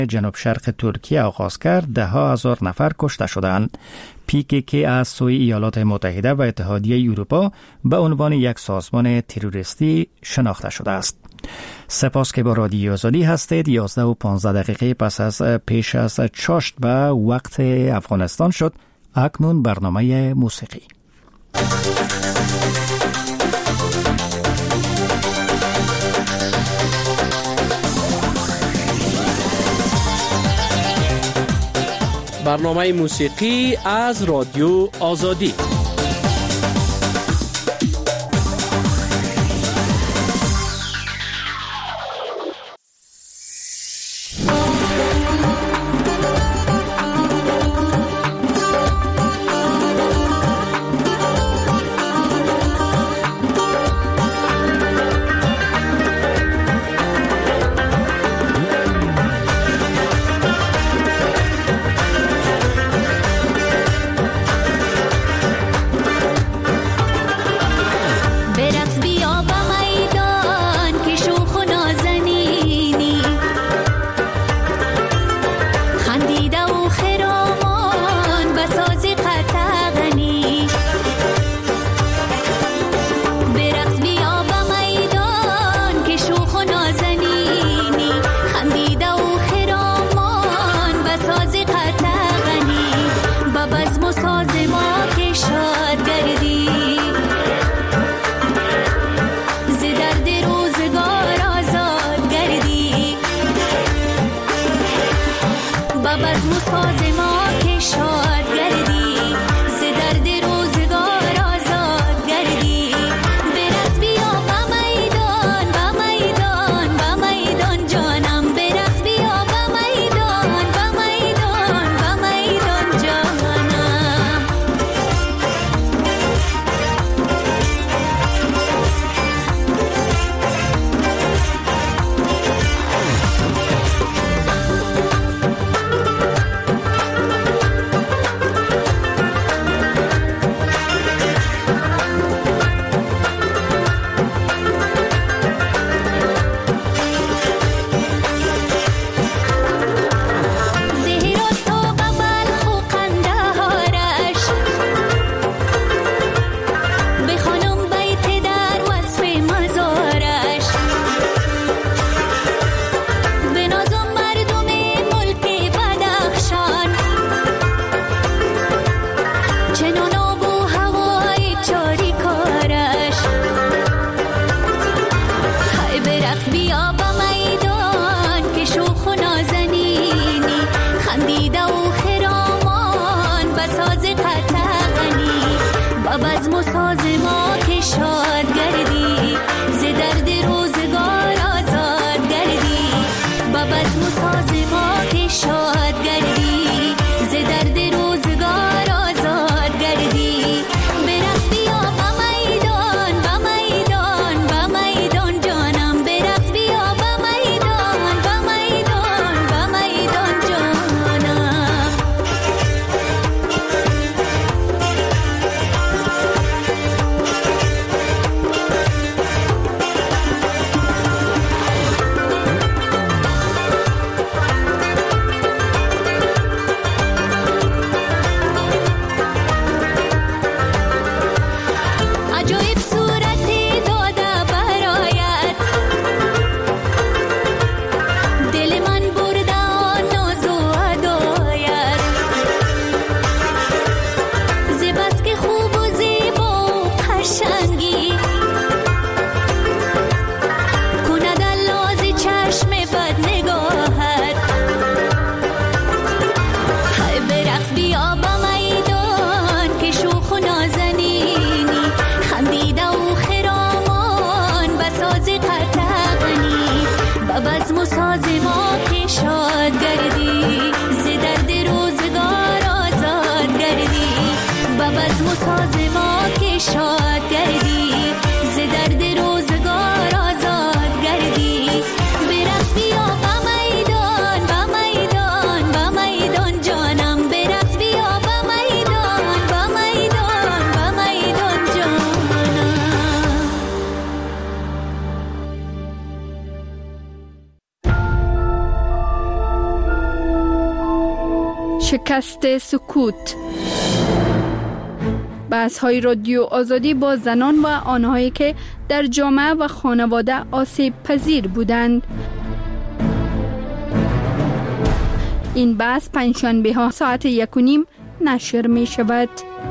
جنوب شرق ترکیه آغاز کرد 10,000 نفر کشته شدند. PKK از سوی ایالات متحده و اتحادیه اروپا به عنوان یک سازمان تروریستی شناخته شده است. سپاس که با رادیو آزادی هستید. 11:15 پس از پیش از چاشت به وقت افغانستان شد. اکنون برنامه موسیقی. برنامه موسیقی از رادیو آزادی. شکست سکوت. بحث‌های رادیو آزادی با زنان و آنهایی که در جامعه و خانواده آسیب پذیر بودند. این بحث پنجشنبه ها ساعت 1:30 نشر می شود.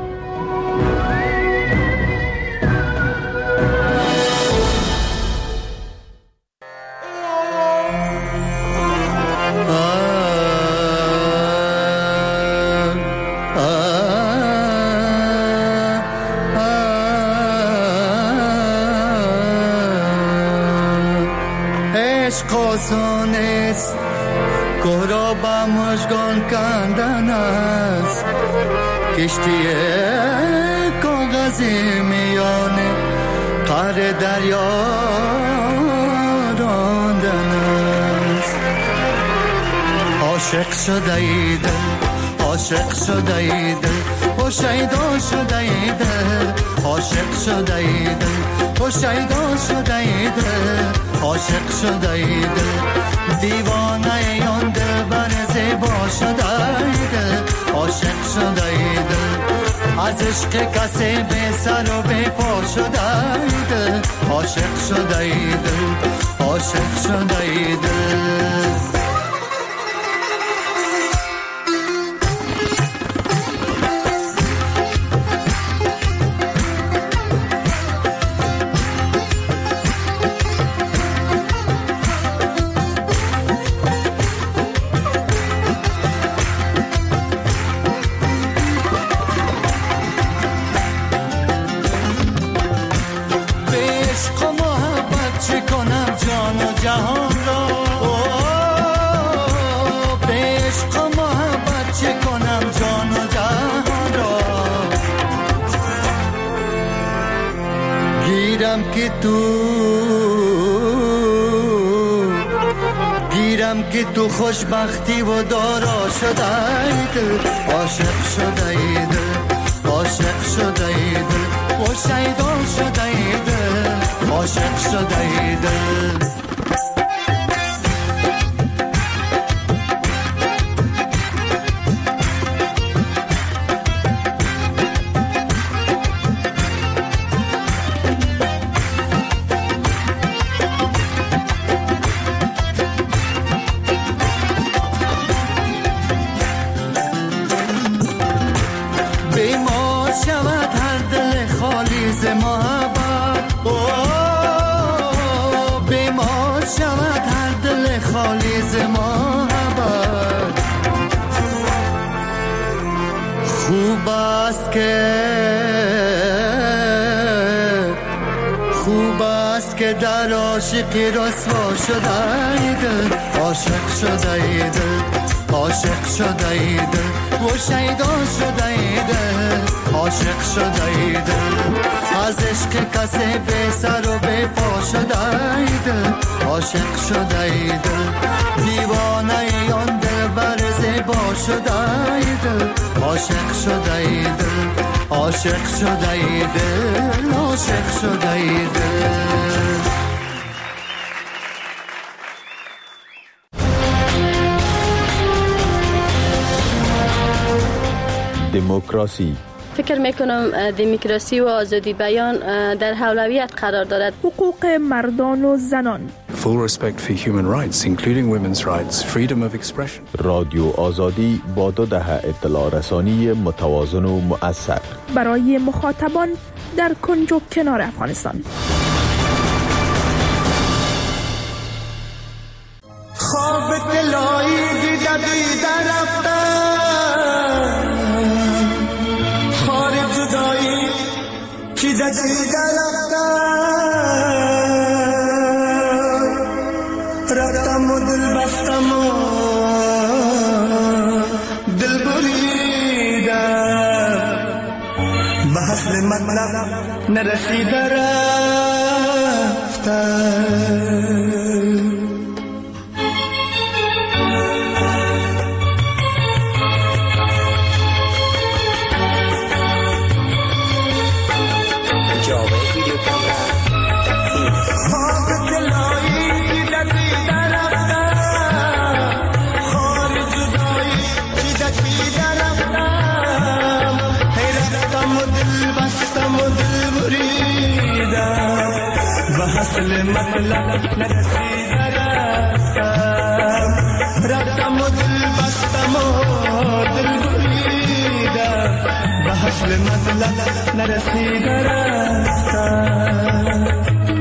عشق آسان است، گهرا با مژگان کندن است، کشتی کاغذی میان قعر دریا راندن است. عاشق شده ای دل، عاشق شده ای دل، و شیدا شده ای دل، عاشق شده ای دل، و شیدا شده ای دل، عاشق شده ای دل، دیوانه یان دل بر زیبا شده ای دل، عاشق شده ای دل، از عشق کسی به سر و به پا شده ای دل، عاشق شده ای دل، عاشق شده ای دل. گیرم که تو خوشبختی و دارا شده ای دل، عاشق شده ای دل، عاشق شده ای دل، و شیدا شده ای دل، عاشق شده ای دل. خوب است که در عاشقی رسوا شده ای دل، عاشق شده ای دل، عاشق شده ای دل، و شیدا شده ای دل، عاشق شده ای دل، از عشق کسی به سر و به پا شده ای دل، عاشق شده ای دل، دیوانه یان دل بر زیبا شده ای دل، عاشق شده ای دل، عاشق شده ای دل، عاشق شده ای دل. دموکراسی. فکر میکنم دموکراسی و آزادی بیان در اولویت قرار دارد. حقوق مردان و زنان. Full respect for human rights, including women's rights, freedom of expression. رادیو آزادی با 2 دهه اطلاع رسانی متوازن و مؤثر برای مخاطبان در کنج و کنار افغانستان. خواب دلایی دیده رفتن، خار جدایی کی دیده رفتم و دل بستم و دل بریدم، به حسن مطلب نرسیده رفتم. حاصل مطلب نرسیده رفتم، رفتم و دل بستم و دل بریدم، به حاصل مطلب نرسیده رفتم.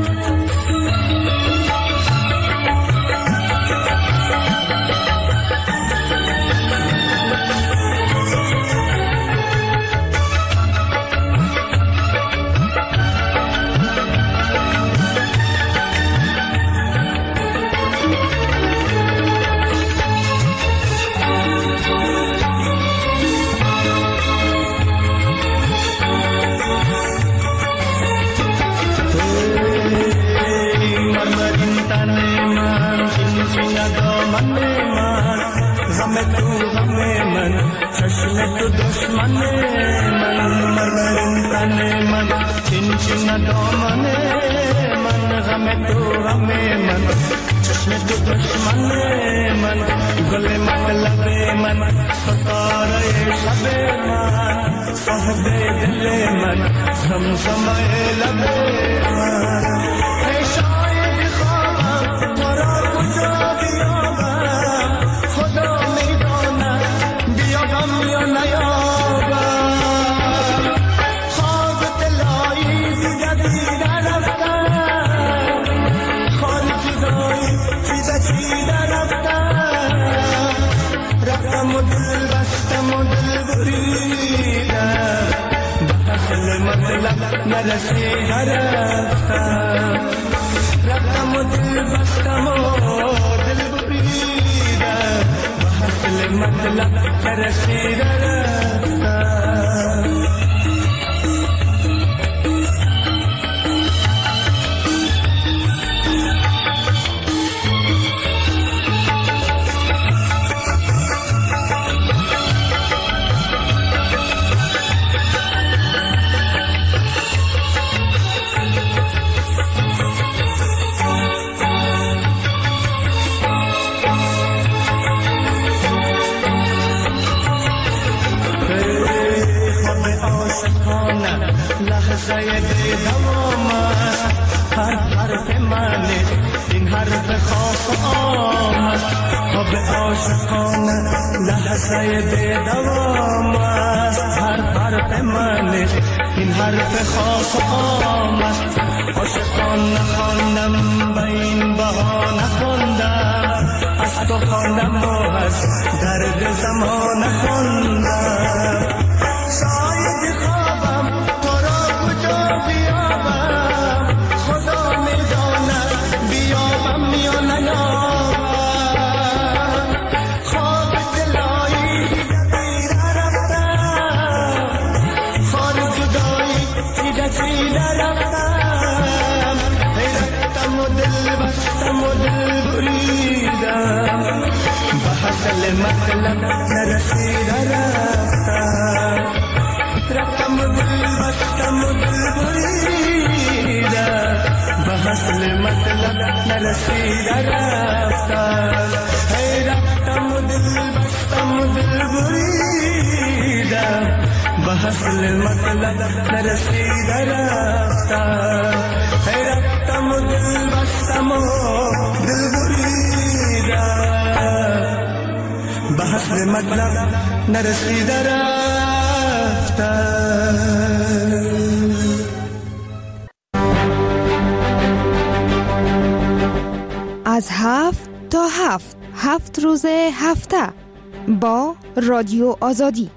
چشم تو دشمن من، مرمرین تن من، چین چین دامن من، غم تو غم من، چشم تو دشمن من، گل مطلب من، ستاره شب من، صاحب دل من، زمزمه لب من. ای شاید خوابم تو را کجا بیابم، خدا میداند بیابم یا نیابم. خواب دلایی دیگه دیده رفتم، خال جدایی چیده رفتم، رفتم و دل بستم و دل بریدم، به حاصل مطلب نرسیده رفتم، رفتم و دل بستم و دل بریدم، به حاصل مطلب نرسیده رفتم. لحظه دوام است، هر حرف من این حرف خاص آمد. خواب عاشقانه لحظه دوام است، هر حرف من این حرف خاص آمد. عاشقان نخواندم به این بهانه خواندم، از تو خواندم و از درد زمان خواندم. شاید خوابم تو را کجا بیابم، خدا میداند بیابم یا نیابم. خواب دلایی دیده رفتم، خار جدایی چیده رفتم، رفتم و دل بستم و دل بریدم، به حاصل مطلب نرسیده رفتم، رفتم و دل بستم و دل بریدم، به حاصل مطلب نرسیده رفتم. هی رفتم و دل بستم و دل بریدم، به حاصل مطلب نرسیده رفتم. هی رفتم و دل بستم و دل بریدم، به حاصل مطلب نرسیده رفتم. از 7 تا 7 روز هفته با رادیو آزادی.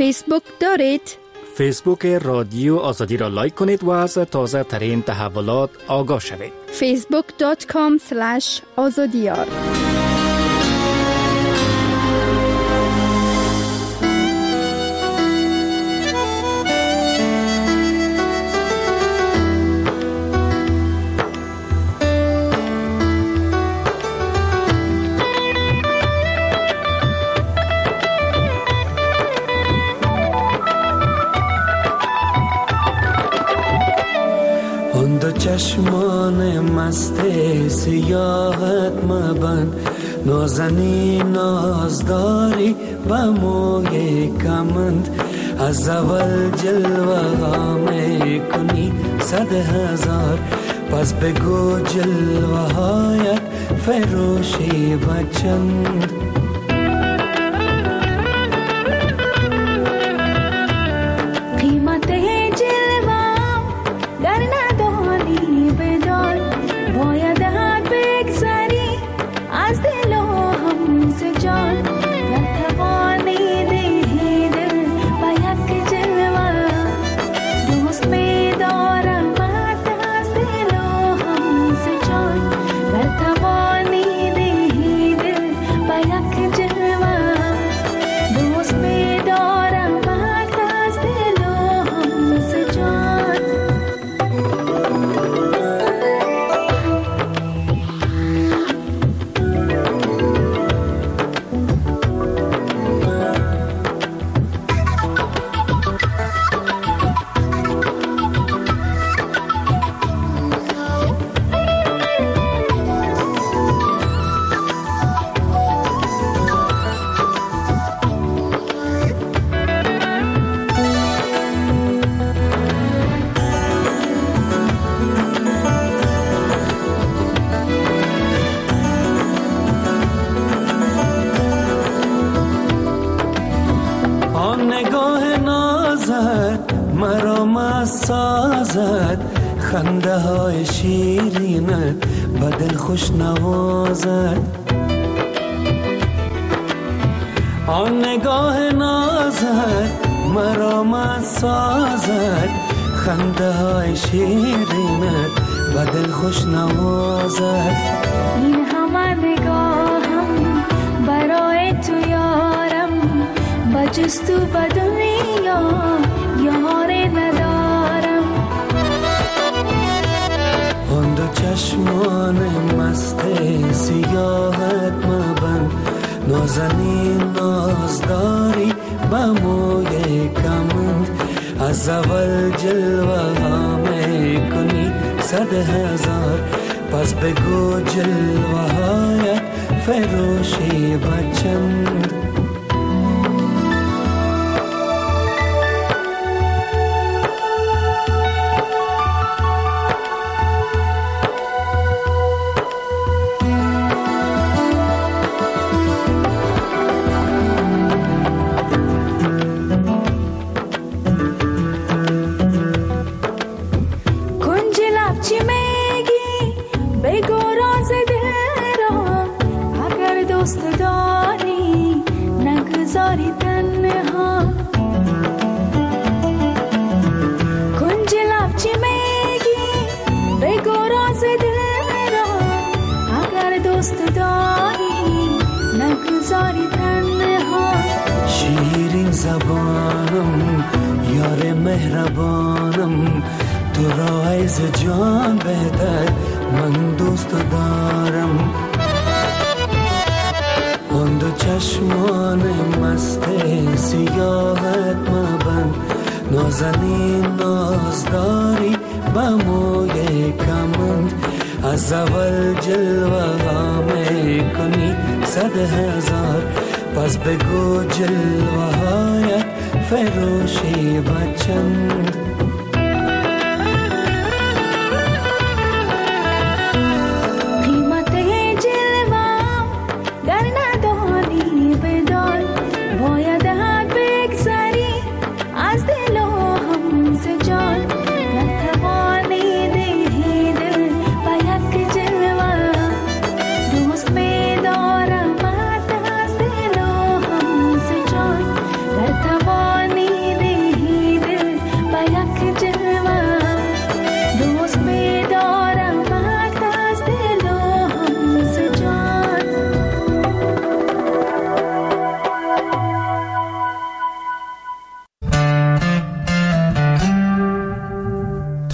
فیسبوک دارید؟ فیسبوک رادیو آزادی را لایک کنید و از تازه ترین تحولات آگاه شوید. facebook.com/azadiyar. چشمان مست سیاحت مبند، نازنین نازداری با موی کمند، از اول جلوه ها می کنی 100,000، پس بگو جلوه هایت فروشی بچند. خنده های شیرینه با دل خوش نوازد، آن نگاه نازد مرا مست سازد، خنده های شیرینه با دل خوش نوازد. این همه نگاهم برای تو یارم، با جز تو به دنیا یاری ندارم. آن دو چشمان مست سیاحت مبند، نازنین نازداری با موی کمند، از اول جلوه ها می کنی 100,000، پس بگو جلوه هایت فروشی بچند. شیرین زبانم یار مهربانم، تو را از جان بهتر من دوست دارم. آن دو چشمان مست سیاحت مبند، نازنین نازداری با موی کمند، از اول جلوه ها می کنی 100,000، پس بگو جلوه هایت فروشی بچند. توانی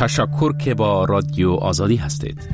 تشکر که با رادیو آزادی هستید.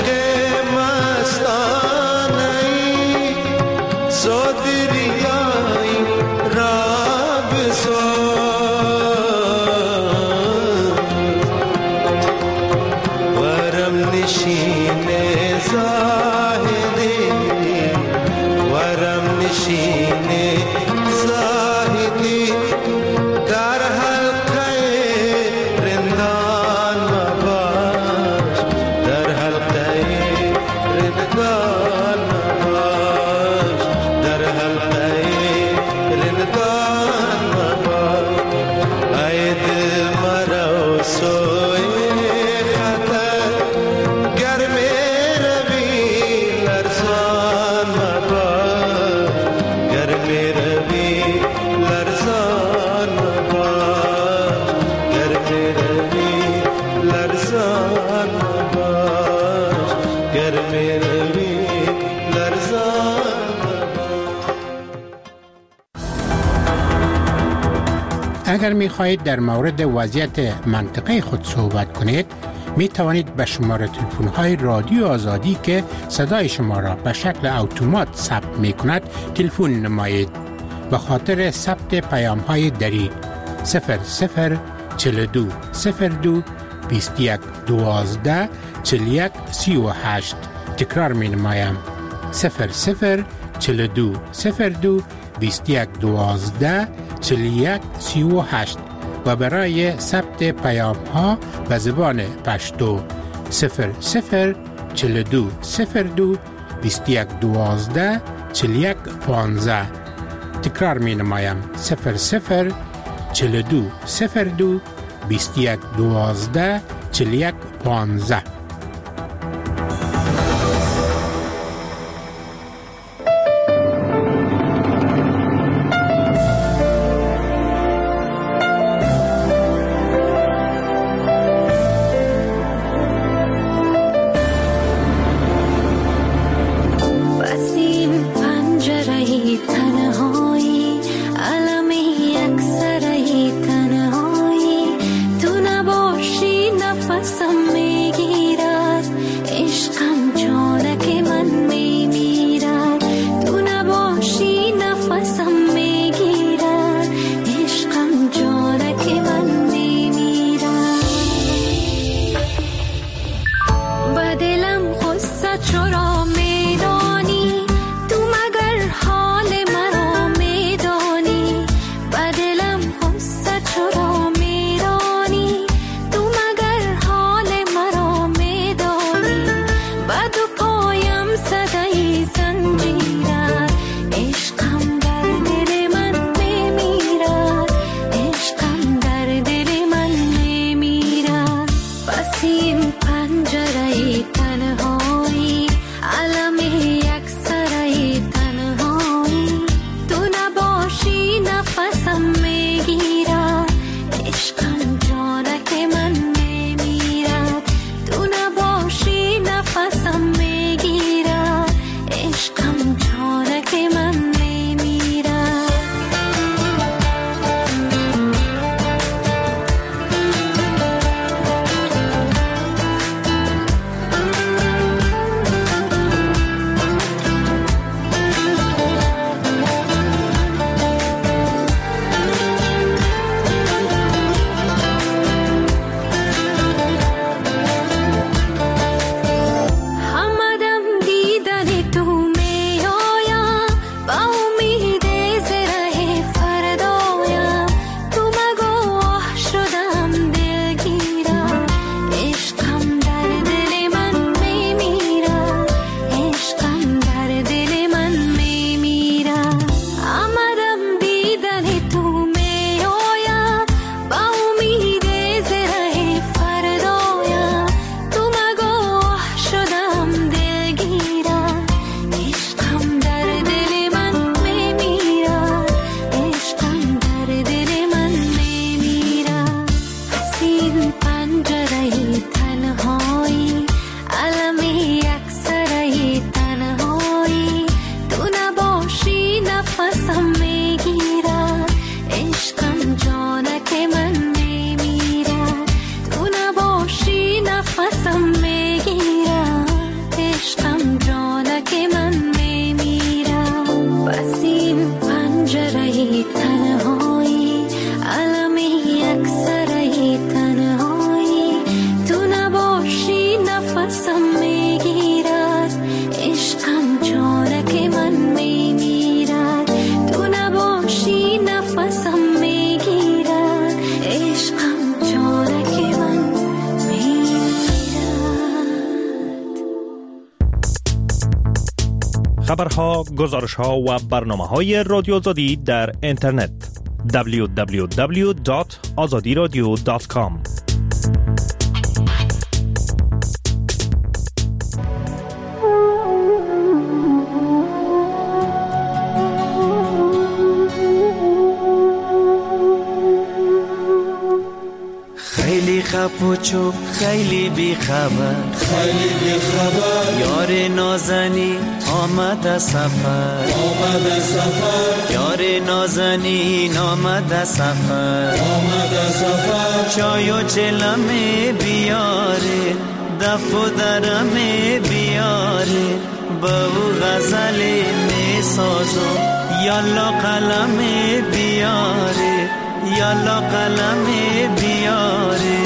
So did نشینه زاهدی در حلقه رندان مباش، در حلقه رندان مباش، در حلقه رندان مباش. ای دل مرا سوی خطر گر می روی لرزان مباش، گر می روی لرزان مباش، گر می روی لرزان مباش، گر می روی لرزان مباش. اگر می خواهید در مورد وضعیت منطقه خود صحبت کنید، می توانید به شماره تلفن های رادیو آزادی که صدای شما را به شکل اتومات ثبت می کند تلفن نمایید. به خاطر ثبت پیام های دری 0042 02 21 12 41 38. تکرار می نمایم 0042 02 21 12 41 38 و برای ثبت پیام ها به زبان پشتو 0042 02 21 12 41 15. تکرار می نمایم 0042 02 21 12 41 15. نفسم میگیرد عشقم جانک من میمیرد خبرها، گزارشها و برنامه‌های رادیو آزادی در اینترنت www.azadiradio.com. خیلی خپ و چوب خیلی بی خبر یار نازنی آمد سفر یار نازنین آمد سفر چای و چلمه بیاره دف و درمه بیاره با او غزل می سازم یالا قلم بیاره یالا قلم بیاره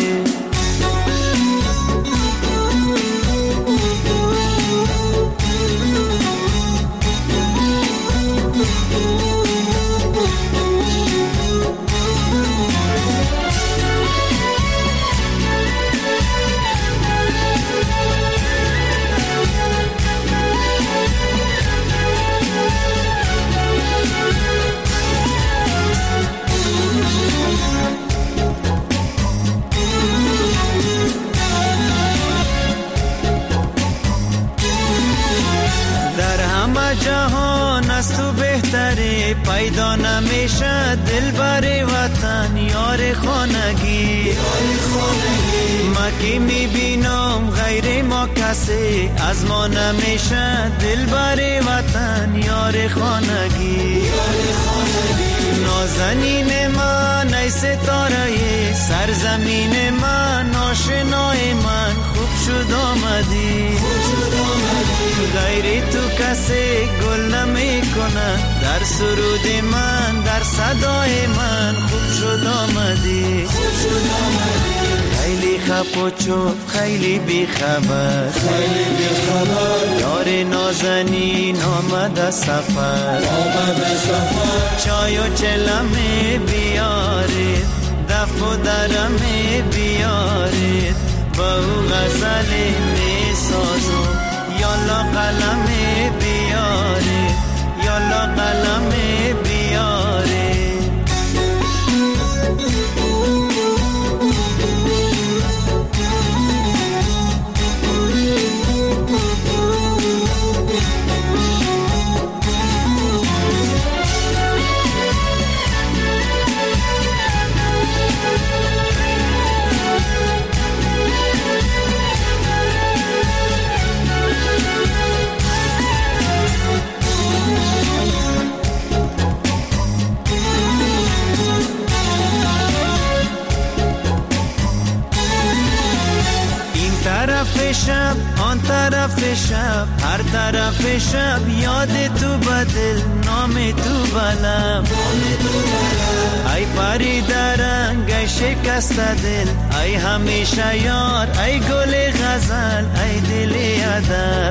جهان از تو بهتره پیدا نمیشه دلبر وطن یار خانگی ما که میبینم غیر ما کسی از ما نمیشه دلبر وطن یار خانگی نازنین من ای ستاره سرزمین من آشنای من خوب شد آمدی غیر تو کسی گل نمی کنه در سرود من در صدای من خوب شد آمدی خیلی خپ و چوب خیلی بی خبر یار نازنین آمد سفر چای و چلمه بیارید دف و درمه بیارید با او غزل می سازم یالا قلم بیاره یالا قلم بیاره شب آن طرف شب هر طرف شب یاد تو بدل نام تو بلم ای پری درنگ ای شکست دل ای همیشه یار ای گل غزل ای دل ادب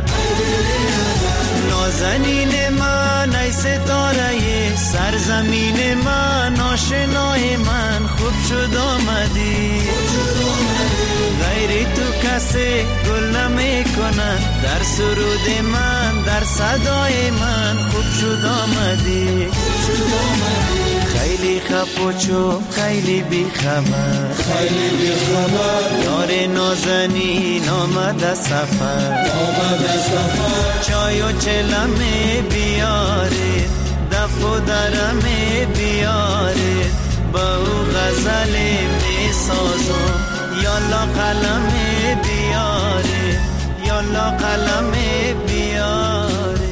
نازنین من ای ستاره سرزمین من آشنای من خوب شد آمدی غیر تو کسی گل نمی کنن در سرود من در صدای من خوب شد آمدی خیلی خپ و چوب خیلی بی خبر یار نازنین آمد سفر چای و چلمه بیاره دف و درمه بیاره با او غزل می سازم یالا قلم بیاره یالا قلم بیاره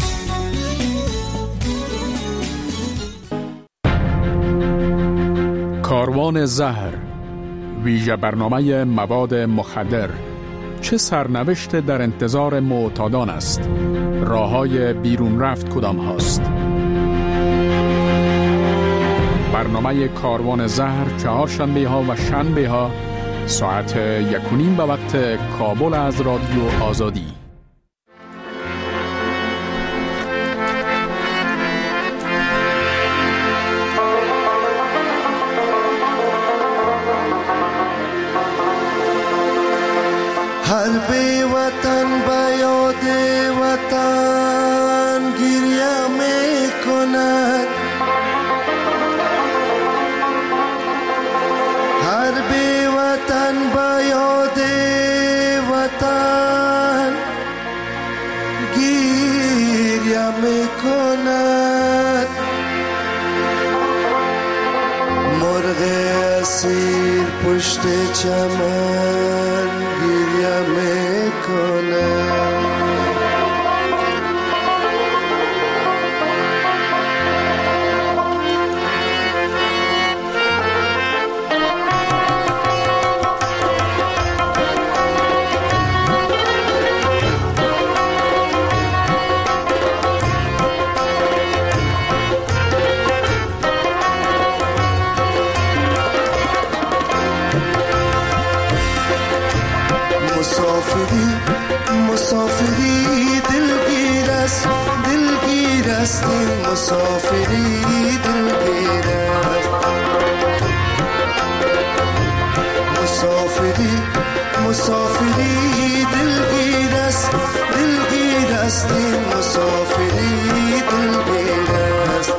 کاروان زهر ویژه برنامه مواد مخدر چه سرنوشت در انتظار معتادان است؟ راه‌های بیرون رفت کدام هاست؟ برنامه کاروان زهر چهارشنبه ها و شنبه ها ساعت 1:30 به وقت کابل از رادیو آزادی. هر بی وطن به یاد وطن پشت چمن گریه میکنم. مسافری دلگیر است، دلگیر است این مسافری دلگیر است. مسافری دلگیر است، دلگیر است این مسافری دلگیر است.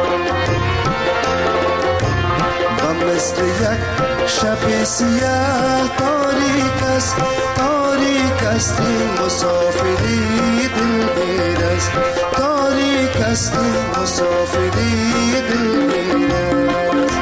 و مثل یک شب سیاه تاریک است، تاریک است این مسافری دلگیر است، تاریک است این مسافری دلگیر است.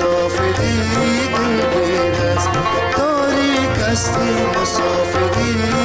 مسافری